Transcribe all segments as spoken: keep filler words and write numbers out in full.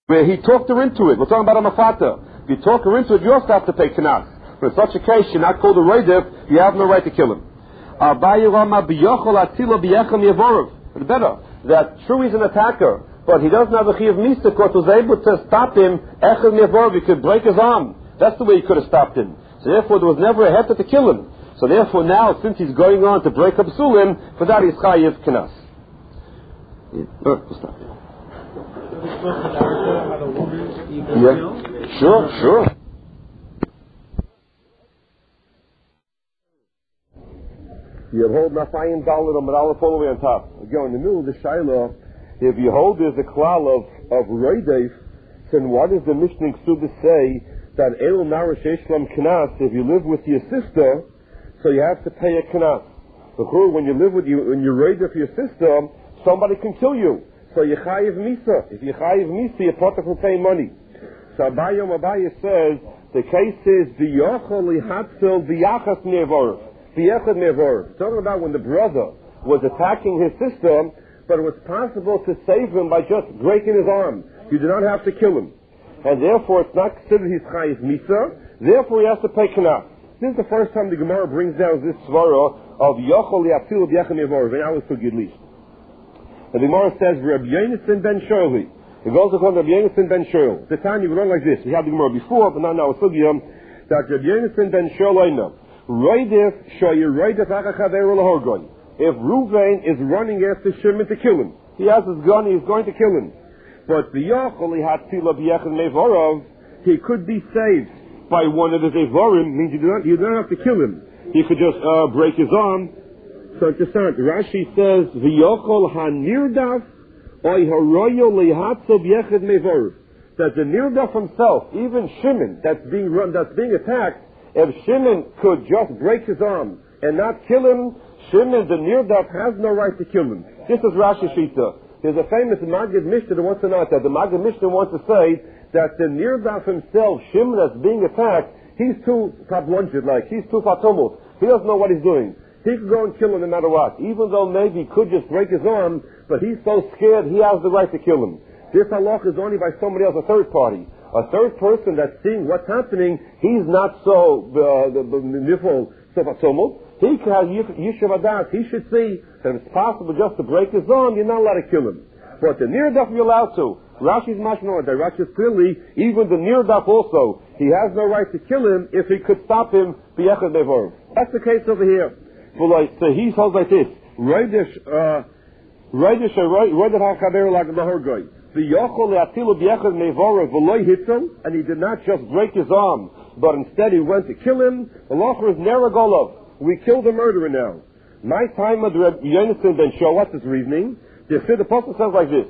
where he talked her into it. We're talking about a mafata. If you talk her into it, you also have to pay knas. But in such a case, you're not called a roidif, you have no right to kill him. But better, that true he's an attacker, but he doesn't have a chiyav misa because was able to stop him, echel mevorov, he could break his arm. That's the way he could have stopped him. So therefore, there was never a heter to kill him. So therefore now, since he's going on to break up sulim, for that he's chayiv knas. Yeah, sure, sure. You hold Nafayin Dalit or Medalif all the way on top. Again, in the middle of the Shaila, if you hold there's a klal of, of Roideif, then what does the Mishnah Ksuba say that Elu Narash Eshlam Knas, if you live with your sister, so you have to pay a Knas. When you live with you, when you Roideif your sister, somebody can kill you. So you chayiv misa. If you chayiv misa, you're part of paying money. So Abayom Abaya says, the case is, v'yochel lihatzil v'yachas ne'vorov. V'yachas ne'vorov. Talking about when the brother was attacking his sister, but it was possible to save him by just breaking his arm. You do not have to kill him. And therefore, it's not considered his chayiv misa. Therefore, he has to pay knas. This is the first time the Gemara brings down this svara of yochel lihatzil v'yachas ne'vorov. And I was for good least. The Gemara says, Rabbi Yonasan ben Shirley. It goes to call Rabbi Yonasan ben Shirley. The time you run like this. We had the Gemara before, but now now it's Sugiyam. That Rabbi Yonasan ben Shirley no. Roidif shoyu roidif achachaveru lahorgon. If Ruvain is running after Shimon to kill him, he has his gun, he's going to kill him. But the Yachol he had tila b'yechad mevorov, he could be saved by one of his evorim. Means you do not you don't have to kill him. He could just uh, break his arm. So interesting. Rashi says, "V'yochol hanirdaf oy haroyo lehatzav yechad mevorov." That the nirdaf himself, even Shimon, that's being run, that's being attacked, if Shimon could just break his arm and not kill him, Shimon, the nirdaf, has no right to kill him. This is Rashi Shita. There's a famous Maggid Mishnah that wants to know that. The Maggid Mishnah wants to say that the nirdaf himself, Shimon, that's being attacked, he's too kablunjid, like he's too fatumut. He doesn't know what he's doing. He could go and kill him no matter what, even though maybe he could just break his arm, but he's so scared he has the right to kill him. This halach is only by somebody else, a third party. A third person that's seeing what's happening, he's not so nifol, so fatumut. He can have yishuv adas. He should see that it's possible just to break his arm, you're not allowed to kill him. But the nirdaf you're allowed to. Rashi's mashma, that Rashi is clearly, even the nirdaf also, he has no right to kill him if he could stop him, b'yechad mevorov. That's the case over here. So he holds like this. Roidish, uh, Roidish, Roidish ha'chaber like mahorgoy. V'yochol le'atilu b'yechad mevorov v'loy hitzon, and he did not just break his arm, but instead he went to kill him. The locher is neragolov. We killed the murderer now. My time of Rabbi Yonasan ben Shua, what's his reasoning? The the apostle says like this: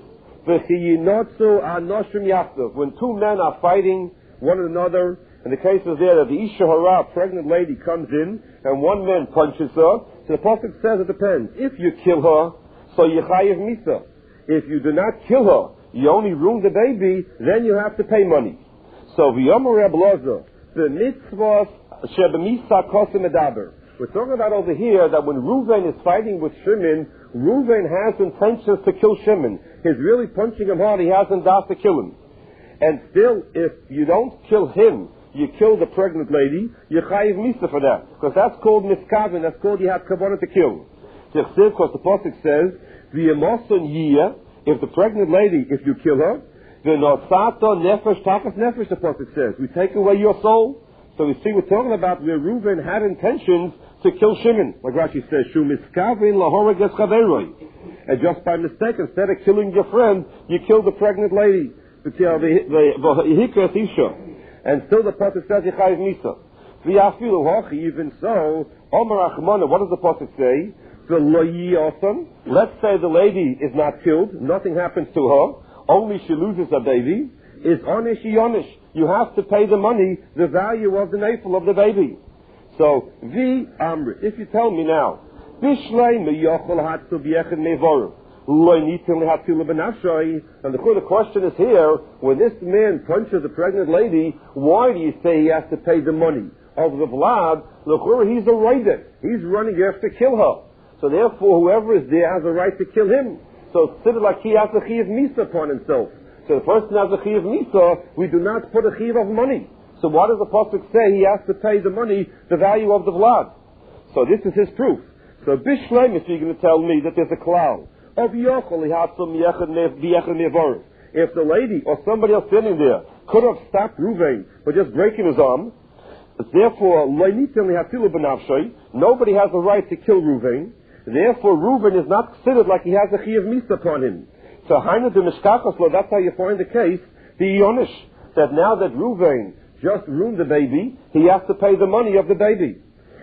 when two men are fighting one another, and the case is there that the Isha Hara, pregnant lady, comes in, and one man punches her. So the apostle says it depends. If you kill her, so you chayiv misa. If you do not kill her, you only ruin the baby, then you have to pay money. So v'yomer Reb Lozer, the mitzvahs shebemisa kosim edaber. We're talking about over here that when Reuven is fighting with Shimon, Reuven has intentions to kill Shimon. He's really punching him hard. He hasn't doubt to kill him. And still, if you don't kill him, you kill the pregnant lady, you chayiv misa for that. Because that's called miskavin. That's called you have kavanah to kill. Because the pasuk says, v'yemoson yiyah, if the pregnant lady, if you kill her, v'nosato nefesh takas nefesh, the pasuk says, we take away your soul. So we see we're talking about where Reuven had intentions to kill Shimon. Like Rashi says, Shu miskavin lahoreg es chaveroi. And just by mistake, instead of killing your friend, you kill the pregnant lady. And still the pasuk says, Yechayiv Misa. V'yafilu hachi, even so, Omer Achmana, what does the pasuk say? Let's say the lady is not killed, nothing happens to her, only she loses a baby. Is onish yonish. You have to pay the money, the value of the nafel of the baby. So, vi amrit. If you tell me now, bishlei meyochol hatzu b'yechad mevoru, loy nitin lehatzilu b'nafshoi, and the question is here, when this man punches a pregnant lady, why do you say he has to pay the money of the vlad? Look, he's a rider. He's running after kill her. So therefore, whoever is there has a right to kill him. So it's considered like he has a chiyav misa upon himself. So the person has a chiv misa, we do not put a chiv of money. So what does the pasuk say? He has to pay the money, the value of the vlad. So this is his proof. So Bishlemis, you're going to tell me that there's a klal of yochel lihatzum yechad nevorov. If the lady or somebody else sitting there could have stopped Ruvain by just breaking his arm, therefore nobody has the right to kill Ruvain. Therefore, Ruvain is not considered like he has a chiyav misa upon him. So Hainu de Mishkachoslo, that's how you find the case, the Yonish, that now that Ruvain just ruined the baby, he has to pay the money of the baby.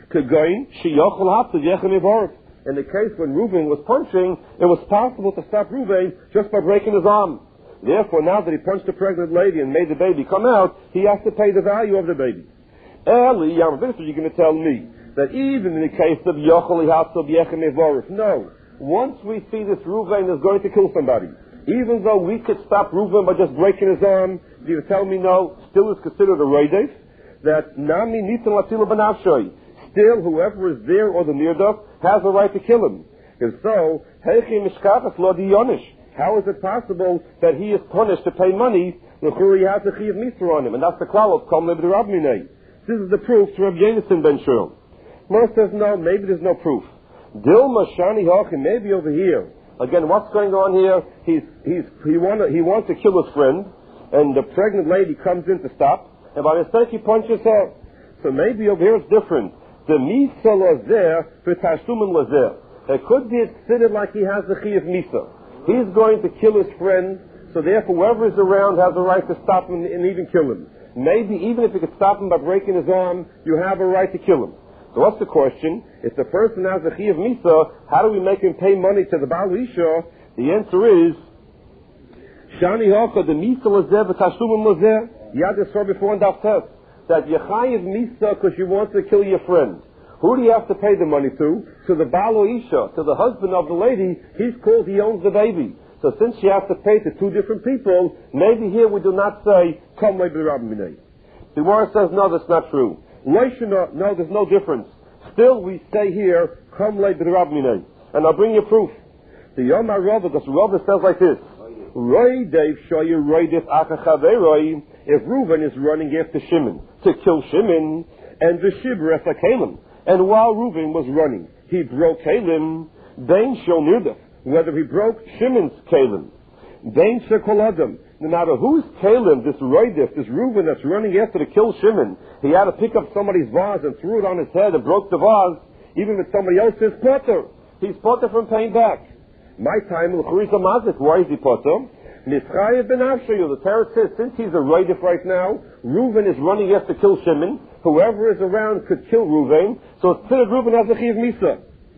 In the case when Reuven was punching, it was possible to stop Reuven just by breaking his arm. Therefore, now that he punched a pregnant lady and made the baby come out, he has to pay the value of the baby. Eli, you're going to tell me that even in the case of Yochel Hatzov Yechem Evorif, no, once we see this Reuven is going to kill somebody, even though we could stop Reuven by just breaking his arm, you tell me no, still is considered a Reidef, that Nami Nitan Latila Banavshoy, still whoever is there or the Nirdaf has a right to kill him. And so, Heichi Mishkachas Lo Di Yonish, how is it possible that he is punished to pay money when he has a Chiyav Misa on him? And that's the klal of Kom Leb Rab Minei. This is the proof to Rabbi Yonasan ben Shmuel. Moshe says no, maybe there's no proof. Dilma Shani Hochi, maybe over here. Again, what's going on here? He's, he's, he, wanna, he wants to kill his friend, and the pregnant lady comes in to stop, and by mistake he punches her. So maybe over here it's different. The Misa Lazer, for Tashlumin Lazer. It could be considered like he has the Chiyav Misa. He's going to kill his friend, so therefore whoever is around has a right to stop him and even kill him. Maybe even if you could stop him by breaking his arm, you have a right to kill him. So what's the question? If the person has a Chiyav Misa, how do we make him pay money to the Baal Isha? The answer is, Shani Hocha, the Misa Lazer, the Tashlumin Lazer. You had this saw before in Daf Tes, that you Chayiv Misa because you want to kill your friend. Who do you have to pay the money to? To the Baal Isha, to the husband of the lady. He's called, he owns the baby. So since you have to pay to two different people, maybe here we do not say, Kom Leb Rab Minei. The Gemara says, no, that's not true. Leishana, no, there's no difference. Still, we say here, Kom Leb Rab Minei. And I'll bring you proof. The Yomar Rava, the Rava says like this. Roy Dave Shoyer Roy Dif Achachaveroi. If Reuven is running after Shimon to kill Shimon, and the Shibra Kalim, and while Reuven was running, he broke Kalim, Bain Shol Nirdaf, whether he broke Shimon's Kalim, Bain Shekol Adam, no matter whose Kalim, this Roidif, this Reuven that's running after to kill Shimon, he had to pick up somebody's vase and threw it on his head and broke the vase, even if somebody else is potter. He's potter from paying back. My time, L'churiza Mazik, why is he potter? Nischayev ben Avshayu, the Torah says, since he's a Roidif right now, Reuven is running after to kill Shimon, whoever is around could kill Reuven, so it's considered Reuven as a Chiyav Misa.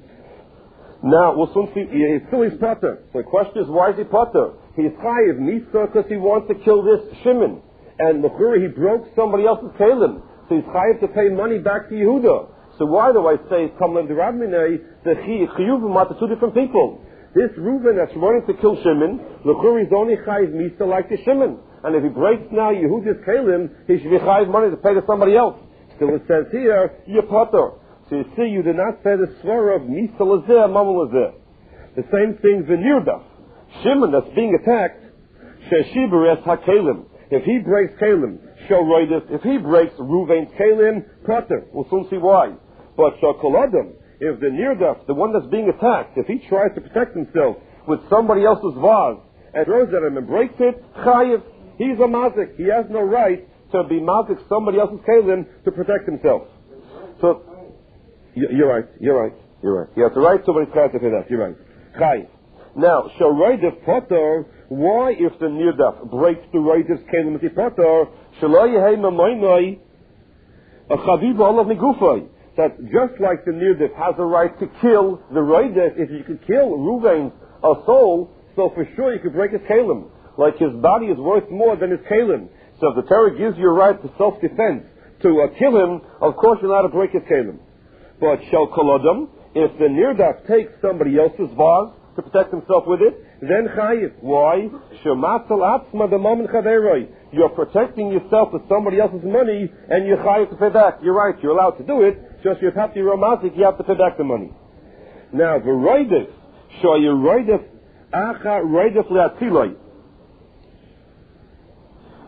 Now, we'll soon see, he's still his potter. So the question is, why is he potter? He's Chayiv Misa because he wants to kill this Shimon. And L'churi, he broke somebody else's Kalim. So he's Chayiv to pay money back to Yehuda. So why do I say, Kom Leb Rab Minei, the Chiyuvim are the two different people? This Reuven that's running to kill Shimon, L'churi is only Chayiv Misa like the Shimon. And if he breaks now Yehuda's Kalim, he should be Chayiv money to pay to somebody else. Still it says here, you're potter. So you see, you did not say the swear of Misa Lazeh, Mama Lazeh. The same thing, V'nirdaf. Shimon that's being attacked, Sheshiber es HaKalim. If he breaks Kalim, Shoroidus. If he breaks Reuven's Kalim, potter. We'll soon see why. But Shakol Adam, if the Nirdaf, the one that's being attacked, if he tries to protect himself with somebody else's vase and throws at him and breaks it, Chayiv, he's a mazik. He has no right to be mazik somebody else's kalim to protect himself. So, you're right, you're right, you're right. You have the right, somebody's trying to say that, you're right. Chayiv. Now, Sharoidif Potter, why if the Nirdaf breaks the Roidif's kalim with the Potter, Shalai Yehei Mamoinoi, a Chaviv Olav Migufai. That just like the Nirdif has a right to kill the Roidif, if you could kill Reuven's a soul, so for sure you could break his kalim. Like his body is worth more than his kalim. So if the Torah gives you a right to self-defense, to uh, kill him, of course you're allowed to break his kalim. But Shel Kolodam, if the Nirdaf takes somebody else's vase to protect himself with it, then Chayiv. Why? Shematzal Atzma B'Momen Chaveroi. You're protecting yourself with somebody else's money, and you're Chayiv to pay back. You're right, you're allowed to do it, just you have to be romantic, you have to pay back the money. Now, the Roidif, Shoy Roidif, Acha Roidif Le'atziloi.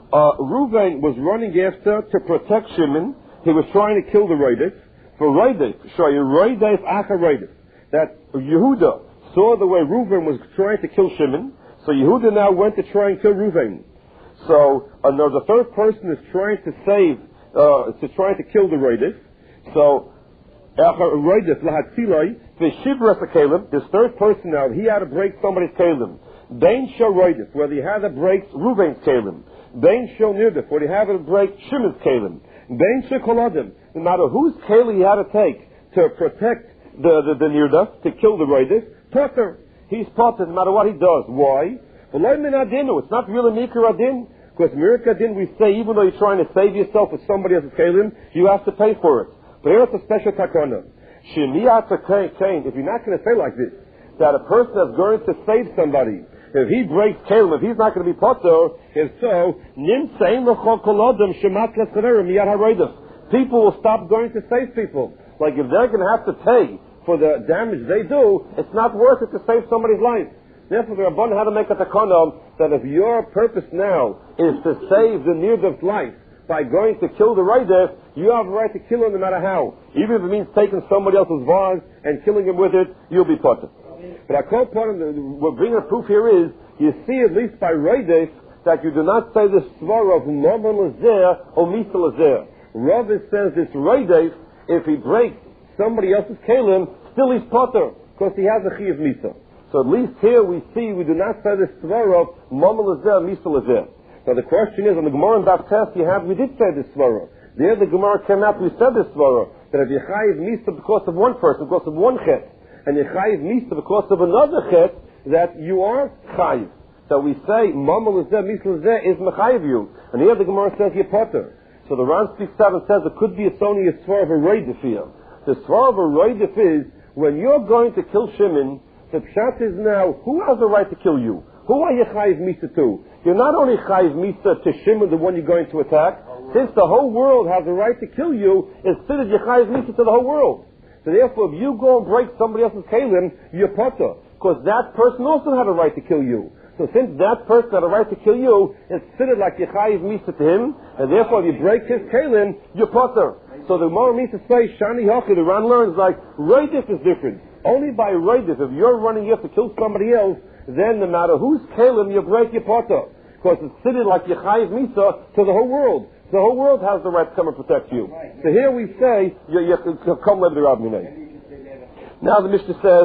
uh, Reuven was running after to protect Shimon. He was trying to kill the Roidif. For Roidif, show you Roidif Acha Roidif. That Yehuda saw the way Reuven was trying to kill Shimon, so Yehuda now went to try and kill Reuven. So uh, now the third person is trying to save, uh, to trying to kill the Roidif. So Roidif Lahatzilai, the Shivras Kalim, this third person now, he had to break somebody's Kalim. Bain Shel Roidif, where he had to break Reuven's Kalim. Bain Shel Nirdif, where he had to break Shimon's Kalim. Bain Shel Koladim, no matter whose Kalim he had to take to protect the, the, the Nirdif, to kill the Roidif, Potter. He's Potter no matter what he does. Why? It's not really Mikra Adin, because Mirka Adin, we say, even though you're trying to save yourself with somebody else's Kalim, you have to pay for it. But here it's a special takana. Shemiyat Kain, if you're not going to say like this, that a person that's going to save somebody, if he breaks Kalim, if he's not going to be Potter, if so, people will stop going to save people. Like if they're going to have to pay for the damage they do, it's not worth it to save somebody's life. Therefore, the Rabban had to make a takana that if your purpose now is to save the Nirdif's life by going to kill the Roidif, you have a right to kill him no matter how. Even if it means taking somebody else's vase and killing him with it, you'll be potter. But I call part of the, we're bringing a proof here is, you see at least by Roidif, that you do not say the svara of Mammon Lazer or Misa Lazer. Rav says this Roidif, if he breaks somebody else's Kalim, still he's potter, because he has a Chi of Misa. So at least here we see, we do not say the svara of Mammon Lazer, Misa Lazer. Now the question is, on the Gemara in Baptist, you have, we did say this svara. There the Gemara came out, we said this svara, that if you chayiv misa because of one person, because of one chet, and you chayiv misa because of another chet, that you are chayiv. So we say, mama lezeh, misa lezeh is mechayiv you. And here the Gemara says you're potter. So the Ran speaks out and says it could be it's only a svara of a roidif here. The svara of a roidif is, when you're going to kill Shimon, the pshat is now, who has the right to kill you? Who are you chayiv misa to? You're not only chayiv misa to Shimon, the one you're going to attack. Since the whole world has the right to kill you, it's still you chayiv misa to the whole world. So therefore, if you go and break somebody else's kalim, you're potter, because that person also had a right to kill you. So since that person had a right to kill you, it's still like you chayiv misa to him, and therefore, if you break his kalim, you're potter. So the Gemara means to say, Shani Hochi, the Ran learns like roidif is different. Only by roidif, if you're running here to kill somebody else, then no matter whose kalim you break, you're potter. Because it's sitting like Yechayiv Misa to the whole world. The whole world has the right to come and protect you. So here we say, you, you come live the Rav Minay. Now the Mishnah says,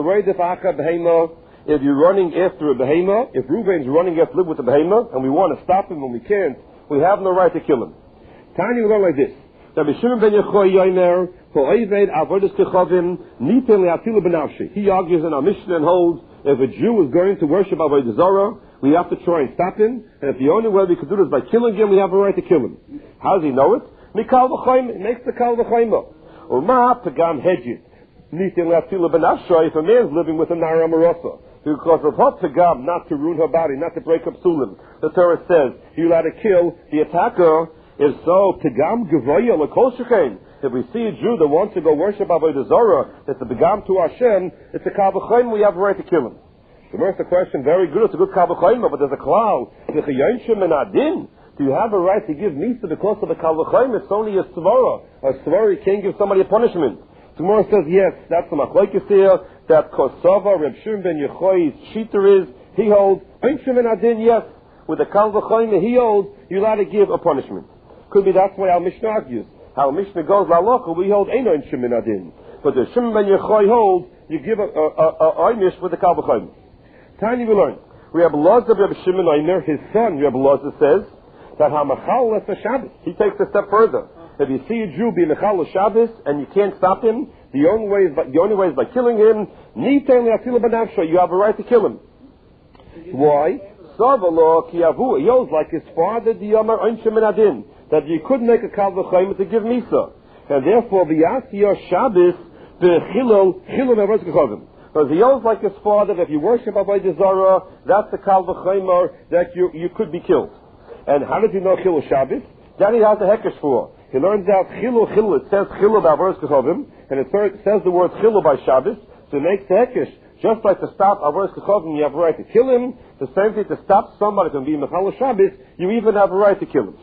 if you're running after a behema, if Reuven's running after live with a behema, and we want to stop him and we can't, we have no right to kill him. Tiny will go like this. He argues in our Mishnah and holds, if a Jew is going to worship Avodah Zarah, we have to try and stop him, and if the only way we can do this is by killing him, we have a right to kill him. How does he know it? Mikal v'chayim, it makes the kal v'chayim. Uma pagam hedjit. Nitin la'atila b'nafshay, if a man's living with a nara marasa, because of her pagam, not to ruin her body, not to break up sulim. The Torah says, you're allowed to kill the attacker. If so, pagam gevaya l'kol shechein. If we see a Jew that wants to go worship Avodah Zarah, it's a pagam to Hashem, it's a kal v'chayim, we have a right to kill him. The first question, very good, it's a good kal v'chayim, but there's a klal. Do you have a right to give misa because of the kal v'chayim? It's only a svara. A svara, you can't give somebody a punishment. Tomorrow says, yes, that's the machlokes here, that Kosova, Reb Shimon ben Yechoi's shita is, he holds, ein shemen adin, yes, with the kal v'chayim, he holds, you're allowed to give a punishment. Could be that's why our Mishnah argues. Our Mishnah goes, la'locha, we hold ein ein shemen adin. But the Shimon ben Yechoi holds, you give a, a, a, a, a with the kal v'chayim. Tiny we learn. Rabbi Elazar, Rabbi Shimon Eimer, his son, Rabbi Elazar says, that HaMachal left the Shabbos. He takes a step further. If you see a Jew be Mechal Shabbos and you can't stop him, the only way is by, the only way is by killing him. Niten le'atila b'nafsho, you have a right to kill him. Why? Savalo ki avu, he holds like his father, the Yomar Einshem and Adin, that you could make a kal v'chayim to give Misa. And therefore, v'yasiyah Shabbos, v'chilol, chilol me'avos kechovim. Because he holds like his father, that if you worship Avodah Zarah, that's the kal v'chayim that you, you could be killed. And how did you know chilul Shabbos? That he has a hekesh for. He learns out chilul chilul. It says chilul b'avoros kechovim, and it says the word chilul by Shabbos, so it makes the hekesh. Just like to stop Avodas Kechavim, you have a right to kill him. The same thing, to stop somebody from being Mechal Shabbos, you even have a right to kill him.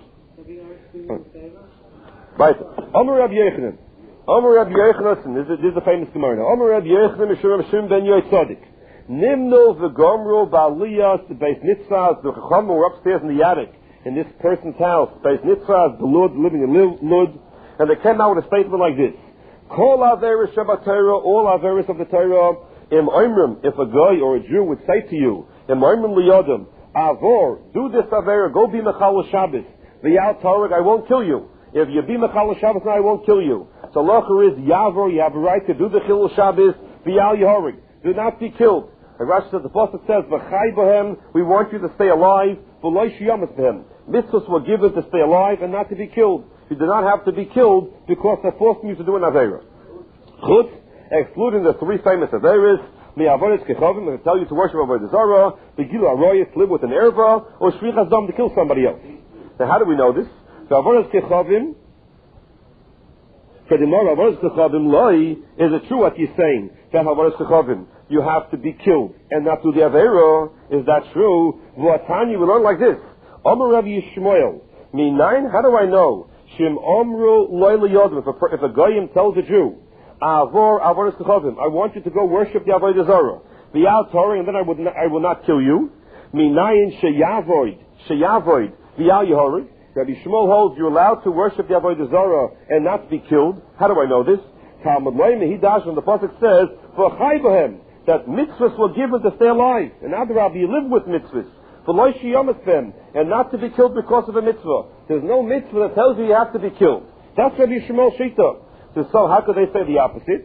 Right. Omer Rabbi Yochanan. Omer Rabbi Yochanan, this is, this is a famous Gemara. Omer Rabbi Yochanan, Mishur Rabbi Shimon ben Yoitzadik. Nimno v'gomro ba'aliyas, the Beis Nitzvahs, the Chacham were upstairs in the attic, in this person's house. Beis Nitzvahs, the Lud, living in Lud, and they came out with a statement like this. Kol averis Shabbat Torah, all averis of the Torah, im oimrim, if a guy or a Jew would say to you, im oimrim liyodim, avor, do this avera, go be Mechal Shabbos, v'yal Torah, I won't kill you. If you be Mechal Shabbos, I won't kill you. So lacher is Yavor, you have a right to do the Chilul Shabbos, v'yal Yehorig. Do not be killed. The Rashi says, the Pasuk says, V'chai b'hem, we want you to stay alive, v'loi shiyamas b'hem. Mitzvahs were given to stay alive and not to be killed. You do not have to be killed because they're forcing you to do an Aveira. Chutz, excluding the three famous Aveiras, Mi'avodas Kechavim, they tell you to worship Avodah Zarah, Begilu Aroyas, live with an erva, or Shvichas Dam, to kill somebody else. Now how do we know this? The Avodas Kechavim, for the more Avodas Kechavim loi, is it true what he's saying? That Avodas Kechavim, you have to be killed and not do the Aveira. Is that true? V'atani, we learn like this. Omer Rabbi Yishmael, Minayin, how do I know? Shim Omru loy liyodim, if a goyim tells a Jew, Avor Avodas Kechavim, I want you to go worship the Avodah Zarah, v'yal Torah, and then I, would not, I will not kill you. Minayin sheyavoid, sheyavoid, v'yal Yehorig. Rabbi Shmuel holds you're allowed to worship the Avodah Zarah and not be killed. How do I know this? Talmud Loim Hidash, when the pasuk says, "V'chai b'hem," that mitzvahs were given to stay alive, and Adrab, you live with mitzvahs, v'loi shiyamas b'hem, and not to be killed because of a mitzvah. There's no mitzvah that tells you you have to be killed. That's Rabbi Shmuel Shita. So, so how could they say the opposite?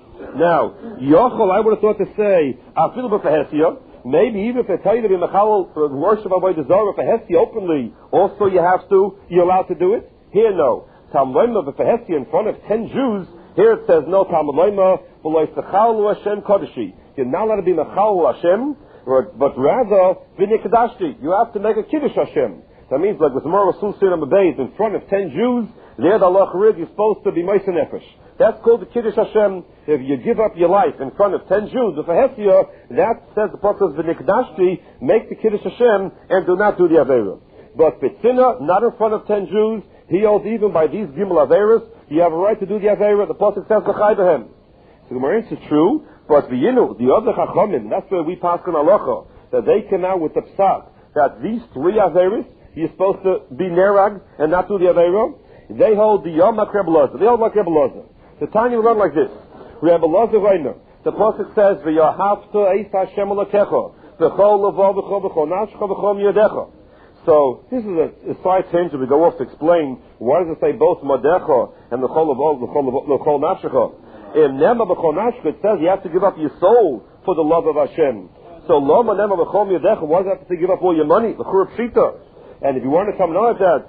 Now, Yochel, I would have thought to say, Afilu b'fehesiyah. Maybe even if they tell you to be mechal worship Avodah Zarah b'fehesiyah openly, also you have to, you're allowed to do it. Here, no. Talmud Loima b'fehesiyah in front of ten Jews. Here it says no. Talmud Loima v'lo yistachalu Hashem kodeshi. You're not allowed to be mechal Hashem, but rather v'nikadashti. You have to make a kiddush Hashem. That means like with Mor Rasul Sir Beis in front of ten Jews. There the Allah Charid, you're supposed to be Moshe Nefesh. That's called the Kiddush Hashem. If you give up your life in front of ten Jews, with a Hesiyah, that says the Pasuk V'nikdashti, make the Kiddush Hashem and do not do the Aveira. But B'tzina, not in front of ten Jews, he holds even by these Gimel Aveiras, you have a right to do the Aveira. The Pasuk says V'chai b'hem. So the Gemara is true, but V'yinu, the other Chachamim, that's where we pass on Halacha, that they came out with the Psak, that these three Aveiras, you're supposed to be Nerag and not do the Aveira. They hold the Yom HaKreb Loza. They hold like Rebbe Loza. The Tanya will run like this. Rebbe Loza Reiner. The Pasuk says, V'yahavta eis Hashem alakecha, v'chol lavo v'chol v'chol nafshecha v'chol miyadecha. So, this is a, a side tangent we go off to explain why does it say both madecha and v'chol lavo v'chol nafshecha. In Nema v'chol nafshecha it says you have to give up your soul for the love of Hashem. So, Loma Nema v'chol miyadecha, why does it have to give up all your money? The Churah Pshita. And if you want to come out of that,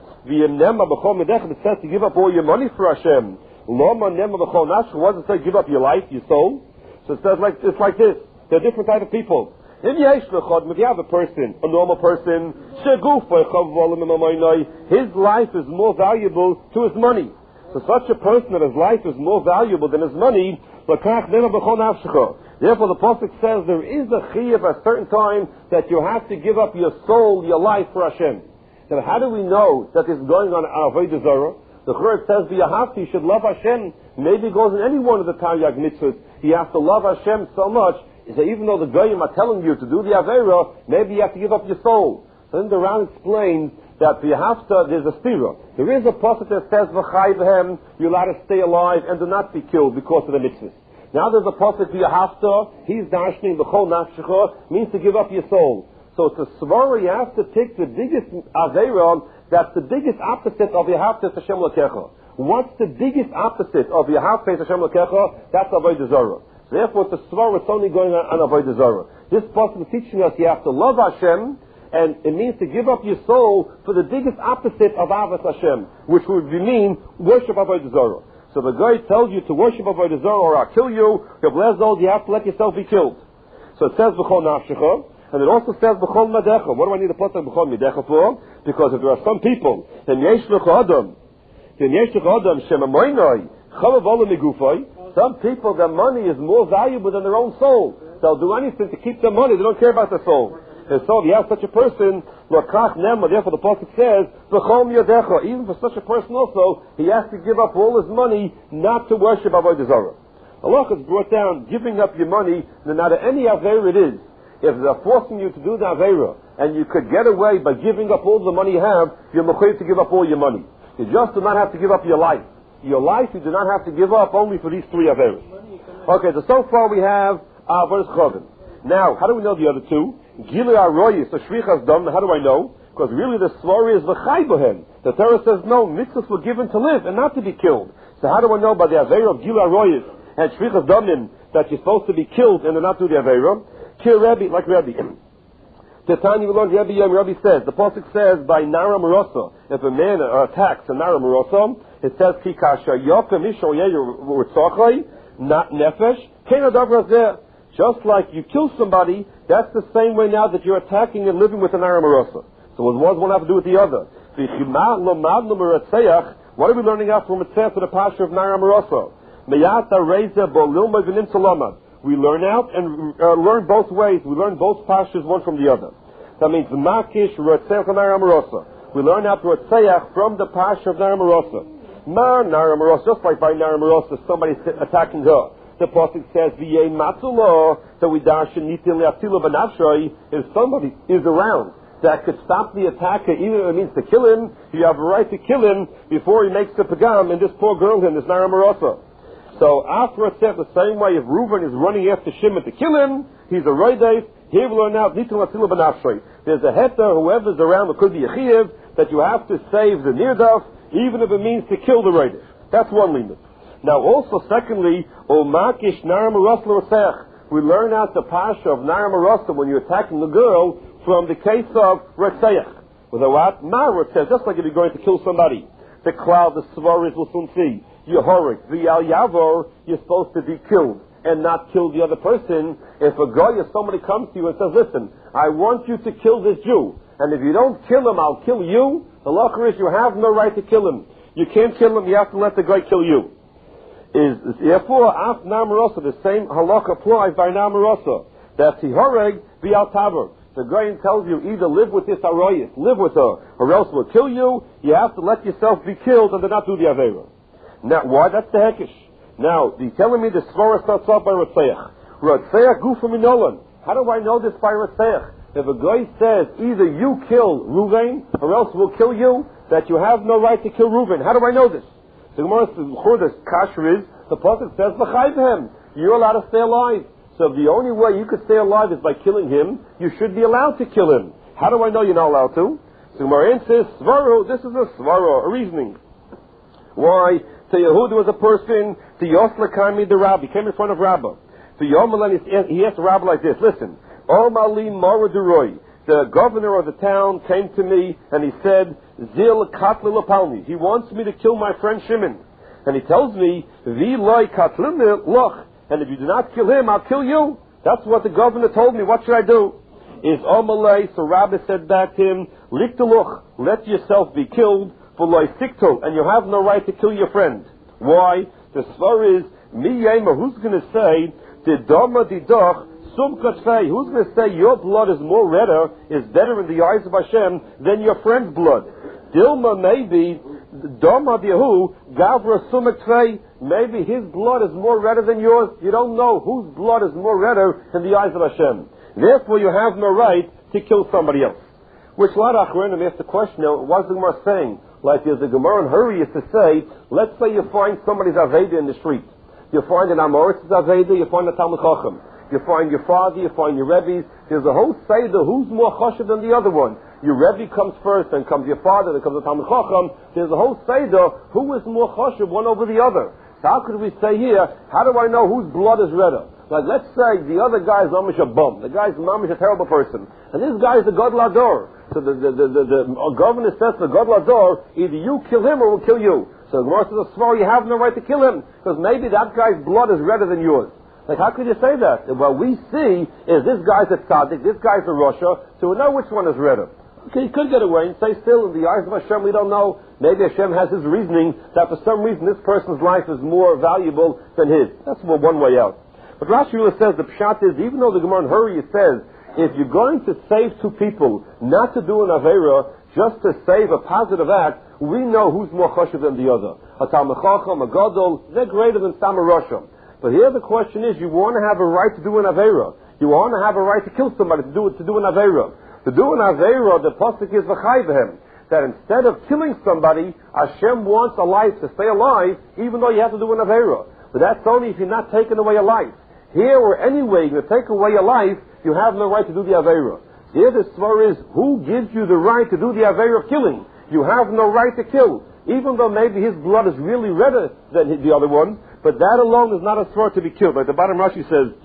it says to give up all your money for Hashem. Loma nema b'chol nafshecha, what does it say? Give up your life, your soul. So it says like it's like this. There are different types of people. If you have a person, a normal person, his life is more valuable to his money. So such a person that his life is more valuable than his money, therefore the Pasuk says there is a chiyuv at a certain time that you have to give up your soul, your life for Hashem. Now, how do we know that this is going on Avodah Zarah? The Churah says, "V'yahavti," you should love Hashem. Maybe it goes in any one of the Taryag mitzvahs. You have to love Hashem so much that even though the Goyim are telling you to do the Aveira, maybe you have to give up your soul. So then the Ran explains that V'yahavta, there's a stira. There is a pasuk that says, "V'chai b'hem," you're allowed to stay alive and do not be killed because of the mitzvahs. Now there's a pasuk V'yahavta, he's dashning b'chol nafshecha, means to give up your soul. So it's a svara, you have to pick the biggest Aveira, that's the biggest opposite of Yehavta Hashem Lakecha. What's the biggest opposite of Yehavta Hashem Lakecha? That's Avodah Zarah. So therefore it's a svara, it's only going on, on Avodah Zarah. This pasuk is teaching us you have to love Hashem, and it means to give up your soul for the biggest opposite of Avos Hashem, which would mean worship Avodah Zarah. So the guy tells you to worship Avodah Zarah or I'll kill you, you have to let yourself be killed. So it says V'chol nafshecha. And it also says b'chol madecha. What do I need to put on b'chol madecha for? Because if there are some people, then yesh l'cha adam, then yesh l'cha adam shemamoinoi chavav olam migufoi. Some people, their money is more valuable than their own soul. They'll do anything to keep their money. They don't care about their soul. And so if you have such a person, Lokach Nema, therefore the Pasuk says, V'chom Yadecha, even for such a person also, he has to give up all his money not to worship Avodah Zarah. Allah has brought down giving up your money, no matter any Aveira it is. If they're forcing you to do the Aveira, and you could get away by giving up all the money you have, you're mechuyev to give up all your money. You just do not have to give up your life. Your life you do not have to give up only for these three Aveiros. Okay, so so far we have Avos Chavim. Now, how do we know the other two? Gilui Aroyis, the Shvichas Dam, how do I know? Because really the story is V'chai Bohem. The Torah says no, mitzvahs were given to live and not to be killed. So how do I know by the Aveira of Gilui Aroyis and Shvichas Damim that you're supposed to be killed and not do the Aveira? Kill Rebbe, like Rebbe. The Tanya we learned, Rebbe Yom, Rebbe says, the Pasuk says by Nara Marosa, if a man uh, attacks a Nara Marosa, it says, Ki kasha yoka misho yeyu not nefesh, kena davra zeh. Just like you kill somebody, that's the same way now that you're attacking and living with a Nara Marosa. So what does one have to do with the other? What are we learning out from Mitzvah for the Pasha of Nara Marosa? Meyata reza bo lilma v'nim salamad. We learn out and uh, learn both ways. We learn both pashas, one from the other. That means makish rotzeach Nara Marosa. We learn out rotzeach from the pasha of Nara Marosa. Mar Nara Marosa, just like by Nara Marosa, somebody's attacking her. The Pasuk says, "V'yei matzulo," so we darshan nitil le'atilo b'nafshay. If somebody is around that could stop the attacker, even if it means to kill him, you have a right to kill him before he makes the pagam. And this poor girl, him, this Nara Marosa. So after a step, the same way, if Reuven is running after Shimon to kill him, he's a roideif. Here we learn out, nitil le'atilo b'nafshay. There's a heter, whoever's around, it could be a chiyuv, that you have to save the nirdaf, even if it means to kill the roideif. That's one limit. Now also, secondly, O Makish Nara Marosa l'Rosech. We learn out the pasha of Nara Marosa when you're attacking the girl from the case of Retzeach. With a what? Ma Retzeach, just like if you're going to kill somebody. The cloud, the svaris will soon see. Yehorik, the Al Yavor, you're supposed to be killed and not kill the other person. If a guy or somebody comes to you and says, listen, I want you to kill this Jew, and if you don't kill him, I'll kill you, the law is you have no right to kill him. You can't kill him, you have to let the guy kill you. Is therefore af Namarosa, the same halakha applies by Namarosa. That Tihoreg be al taver. The Goyen tells you either live with this aroyis, live with her, or else we'll kill you. You have to let yourself be killed and then not do the avera. Now, why? That's the hekish. Now, you're telling me the svara starts off by Ratzeach. Ratzeach gufa minolan. How do I know this by Ratzeach? If a guy says either you kill Ruvain or else we'll kill you, that you have no right to kill Ruvain. How do I know this? The Gemara says, kasher is, the Pasuk says, v'chayvhem. You're allowed to stay alive. So the only way you could stay alive is by killing him. You should be allowed to kill him. How do I know you're not allowed to? So Gemara says, svaro, this is a svaro, a reasoning. Why? To Yehuda was a person, to Yoslakami the rabbi, he came in front of Rabbah. To Yomalan, he asked the rabbi like this, listen, Omali Maraduroi, the governor of the town came to me and he said, Zil Katli Lapalmi, he wants me to kill my friend Shimon. And he tells me, Vi Loi Katli Loch, and if you do not kill him, I'll kill you. That's what the governor told me. What should I do? Is Omalei, so Rabbi said back to him, Liktaluch, let yourself be killed, for Loi Sikto, and you have no right to kill your friend. Why? The svar is, Mi Yema, who's going to say, Didoma Didoch, Sum Katfei, who's going to say your blood is more redder, is better in the eyes of Hashem than your friend's blood? Dilma, maybe, Doma Dihu, Gavra Sum Katfei, maybe his blood is more redder than yours. You don't know whose blood is more redder in the eyes of Hashem. Therefore, you have no right to kill somebody else. Which Lad Achrenim asked the question, now, what is the Gemara saying? Like there's a Gemara in Hurry is to say, let's say you find somebody's Aveda in the street. You find an Amoritz Aveda, you find a Talmud Chacham. You find your father, you find your Rebbe. There's a whole Seder, who's more chashav than the other one? Your Rebbe comes first, then comes your father, then comes the Talmud Chacham. There's a whole Seder, who is more chashav one over the other? So how could we say here, how do I know whose blood is redder? Like let's say the other guy is mamish a bum, the guy's mamish a terrible person, and this guy is a God Lador. So the, the, the, the, the governor says to God Lador, either you kill him or we'll kill you. So the Gemara says, "Small, you have no right to kill him because maybe that guy's blood is redder than yours." Like, how could you say that? What we see is this guy's a tzaddik, this guy's a Russia, so we know which one is redder. Okay, he could get away and say still, in the eyes of Hashem, we don't know. Maybe Hashem has his reasoning that for some reason this person's life is more valuable than his. That's one way out. But Rashi really says the pshat is, even though the Gemara in Hurry says, if you're going to save two people, not to do an Aveira, just to save a positive act, we know who's more chashuv than the other. A Talmid Chacham, a Gadol, they're greater than Stam Rosham. But here the question is, you want to have a right to do an Aveira. You want to have a right to kill somebody, to do to do an Aveira. To do an Aveira, the pasuk is v'chayvhem, that instead of killing somebody, Hashem wants a life to stay alive, even though you have to do an Aveira. But that's only if you're not taking away a life. Here or anyway, you're going to take away a life, you have no right to do the Aveira. Here the svar is, who gives you the right to do the Aveira of killing? You have no right to kill. Even though maybe his blood is really redder than the other one, but that alone is not a svar to be killed. Like the bottom Rashi says,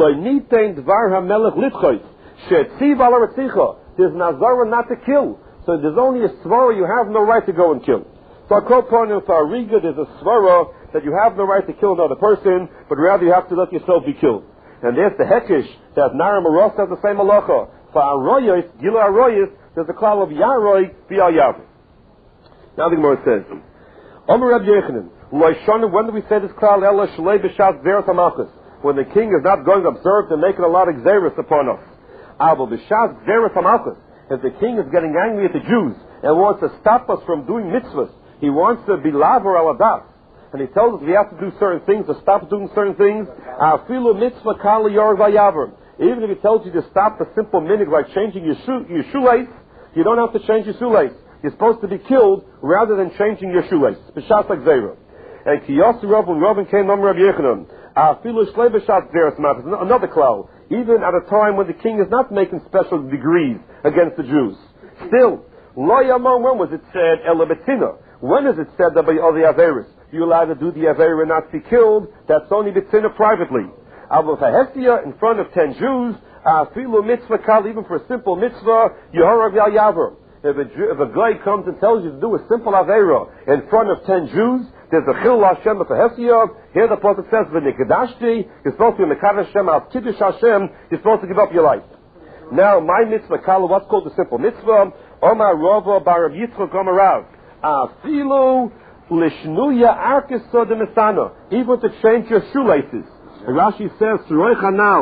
there's nazara not to kill. So there's only a svara, you have no right to go and kill. So according to Ariga, there's a svara that you have no right to kill another person, but rather you have to let yourself be killed. And there's the hekish that Nara Maros has the same halacha. For Aroyos, Gila Aroyos, there's a klal of Yaroi Bial Yav. Now the Gemara says, Omer Reb Yechanan, Loishonu, when do we say this klal? Ella Shalei B'Shas Zeres HaMalchus, when the king is not going to observe and making a lot of Xeris upon us. Abo B'Shas Zeres HaMalchus, if the king is getting angry at the Jews and wants to stop us from doing mitzvahs, he wants to be laver al adas, and he tells us we have to do certain things, to stop doing certain things. Afilu mitzvah kal yor vayaver. Even if he tells you to stop the simple minhag like changing your, shoe, your shoelace, you don't have to change your shoelace. You're supposed to be killed rather than changing your shoelace. B'shas like zera. And kiyosu Rav, when Rav came on Rav Yechanan, afilu shlei b'shas zeres matas. Another klal. Even at a time when the king is not making special degrees against the Jews. Still, lo yamon, when was it said ela betina? When is it said that by all the averis you're allowed to do the aveira and not be killed? That's only betina privately. Avo fahestia, in front of ten Jews, afilu mitzvah kal, even for a simple mitzvah, yehorav yal yaver. If a, if a guy comes and tells you to do a simple aveira in front of ten Jews, there's a chil Hashem of fahestia. Here the prophet says, v'nikadashti, you're supposed to be mekadosh Hashem, al kiddush Hashem, you're supposed to give up your life. Now, my mitzvah kal, what's called the simple mitzvah? Omar Rava bar Rav Yitzchak Omarav. Afilu lishnuya arkisa de mesana, even to change your shoelaces. Rashi says, Suroicha now.